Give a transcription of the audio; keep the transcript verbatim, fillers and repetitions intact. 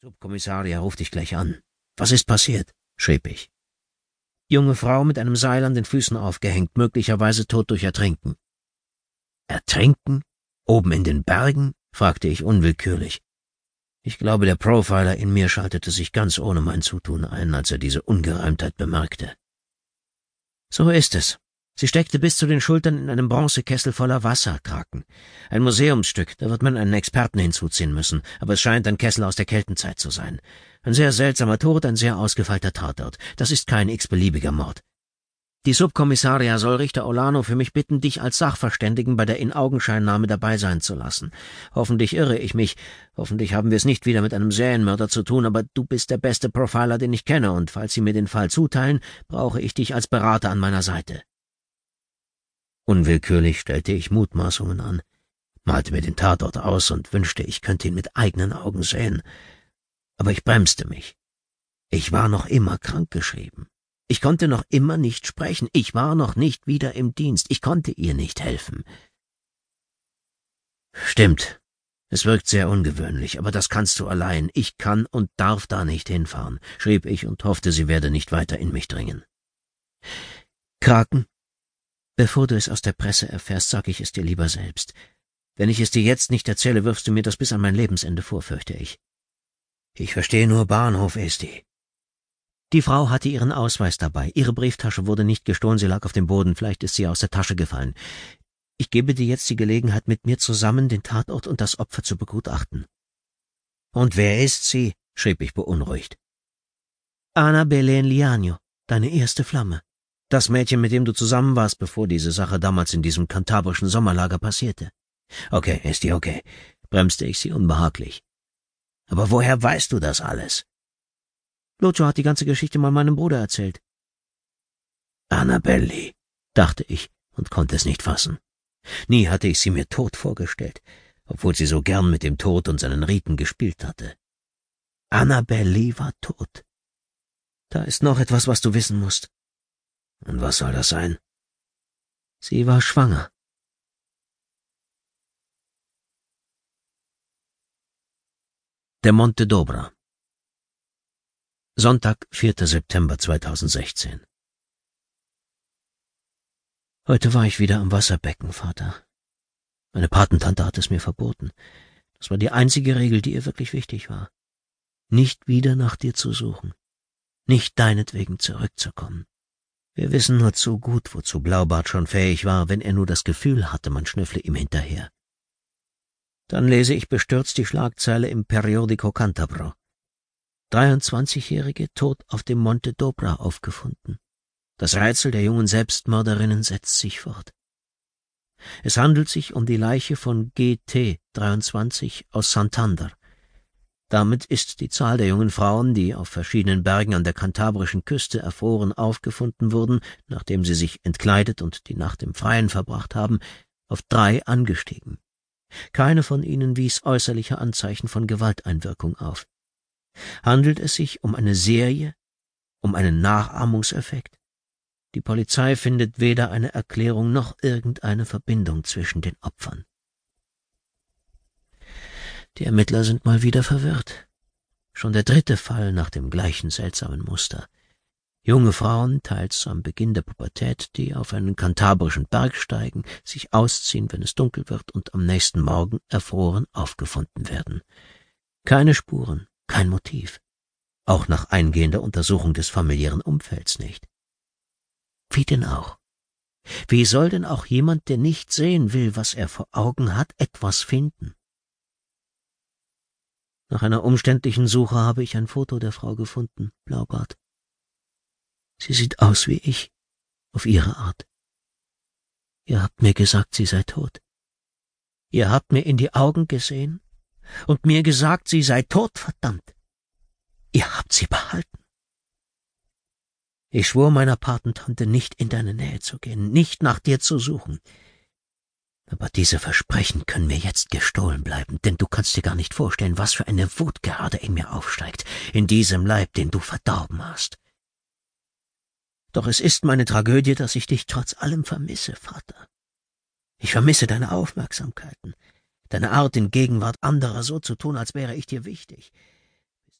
Subkommissaria ruft dich gleich an. Was ist passiert? Schrieb ich. Junge Frau mit einem Seil an den Füßen aufgehängt, möglicherweise tot durch Ertrinken. Ertrinken? Oben in den Bergen? Fragte ich unwillkürlich. Ich glaube, der Profiler in mir schaltete sich ganz ohne mein Zutun ein, als er diese Ungereimtheit bemerkte. So ist es. Sie steckte bis zu den Schultern in einem Bronzekessel voller Wasser, Kraken. Ein Museumsstück, da wird man einen Experten hinzuziehen müssen, aber es scheint ein Kessel aus der Keltenzeit zu sein. Ein sehr seltsamer Tod, ein sehr ausgefeilter Tatort. Das ist kein x-beliebiger Mord. Die Subkommissaria soll Richter Olano für mich bitten, dich als Sachverständigen bei der In-Augenscheinnahme dabei sein zu lassen. Hoffentlich irre ich mich, hoffentlich haben wir es nicht wieder mit einem Serienmörder zu tun, aber du bist der beste Profiler, den ich kenne, und falls sie mir den Fall zuteilen, brauche ich dich als Berater an meiner Seite. Unwillkürlich stellte ich Mutmaßungen an, malte mir den Tatort aus und wünschte, ich könnte ihn mit eigenen Augen sehen. Aber ich bremste mich. Ich war noch immer krankgeschrieben. Ich konnte noch immer nicht sprechen. Ich war noch nicht wieder im Dienst. Ich konnte ihr nicht helfen. Stimmt. Es wirkt sehr ungewöhnlich, aber das kannst du allein. Ich kann und darf da nicht hinfahren, schrieb ich und hoffte, sie werde nicht weiter in mich dringen. Kraken, bevor du es aus der Presse erfährst, sag ich es dir lieber selbst. Wenn ich es dir jetzt nicht erzähle, wirfst du mir das bis an mein Lebensende vor, fürchte ich. Ich verstehe nur Bahnhof, Esti. Die Frau hatte ihren Ausweis dabei. Ihre Brieftasche wurde nicht gestohlen, sie lag auf dem Boden. Vielleicht ist sie aus der Tasche gefallen. Ich gebe dir jetzt die Gelegenheit, mit mir zusammen den Tatort und das Opfer zu begutachten. Und wer ist sie? Schrieb ich beunruhigt. Anna Belen Liano, deine erste Flamme. Das Mädchen, mit dem du zusammen warst, bevor diese Sache damals in diesem kantabrischen Sommerlager passierte. Okay, Esti, okay, bremste ich sie unbehaglich. Aber woher weißt du das alles? Lucio hat die ganze Geschichte mal meinem Bruder erzählt. Annabelli, dachte ich und konnte es nicht fassen. Nie hatte ich sie mir tot vorgestellt, obwohl sie so gern mit dem Tod und seinen Riten gespielt hatte. Annabelli war tot. Da ist noch etwas, was du wissen musst. Und was soll das sein? Sie war schwanger. Der Monte Dobra. Sonntag, vierter September zweitausendsechzehn. Heute war ich wieder am Wasserbecken, Vater. Meine Patentante hat es mir verboten. Das war die einzige Regel, die ihr wirklich wichtig war. Nicht wieder nach dir zu suchen. Nicht deinetwegen zurückzukommen. Wir wissen nur zu gut, wozu Blaubart schon fähig war, wenn er nur das Gefühl hatte, man schnüffle ihm hinterher. Dann lese ich bestürzt die Schlagzeile im Periodico Cantabro. dreiundzwanzigjährige tot auf dem Monte Dobra aufgefunden. Das Rätsel der jungen Selbstmörderinnen setzt sich fort. Es handelt sich um die Leiche von G T, dreiundzwanzig, aus Santander. Damit ist die Zahl der jungen Frauen, die auf verschiedenen Bergen an der kantabrischen Küste erfroren aufgefunden wurden, nachdem sie sich entkleidet und die Nacht im Freien verbracht haben, auf drei angestiegen. Keine von ihnen wies äußerliche Anzeichen von Gewalteinwirkung auf. Handelt es sich um eine Serie, um einen Nachahmungseffekt? Die Polizei findet weder eine Erklärung noch irgendeine Verbindung zwischen den Opfern. Die Ermittler sind mal wieder verwirrt. Schon der dritte Fall nach dem gleichen seltsamen Muster. Junge Frauen, teils am Beginn der Pubertät, die auf einen kantabrischen Berg steigen, sich ausziehen, wenn es dunkel wird, und am nächsten Morgen erfroren aufgefunden werden. Keine Spuren, kein Motiv. Auch nach eingehender Untersuchung des familiären Umfelds nicht. Wie denn auch? Wie soll denn auch jemand, der nicht sehen will, was er vor Augen hat, etwas finden? Nach einer umständlichen Suche habe ich ein Foto der Frau gefunden, Blaubart. Sie sieht aus wie ich, auf ihre Art. Ihr habt mir gesagt, sie sei tot. Ihr habt mir in die Augen gesehen und mir gesagt, sie sei tot, verdammt. Ihr habt sie behalten. Ich schwor meiner Patentante, nicht in deine Nähe zu gehen, nicht nach dir zu suchen. Aber diese Versprechen können mir jetzt gestohlen bleiben, denn du kannst dir gar nicht vorstellen, was für eine Wut gerade in mir aufsteigt, in diesem Leib, den du verdorben hast. Doch es ist meine Tragödie, dass ich dich trotz allem vermisse, Vater. Ich vermisse deine Aufmerksamkeiten, deine Art, in Gegenwart anderer so zu tun, als wäre ich dir wichtig.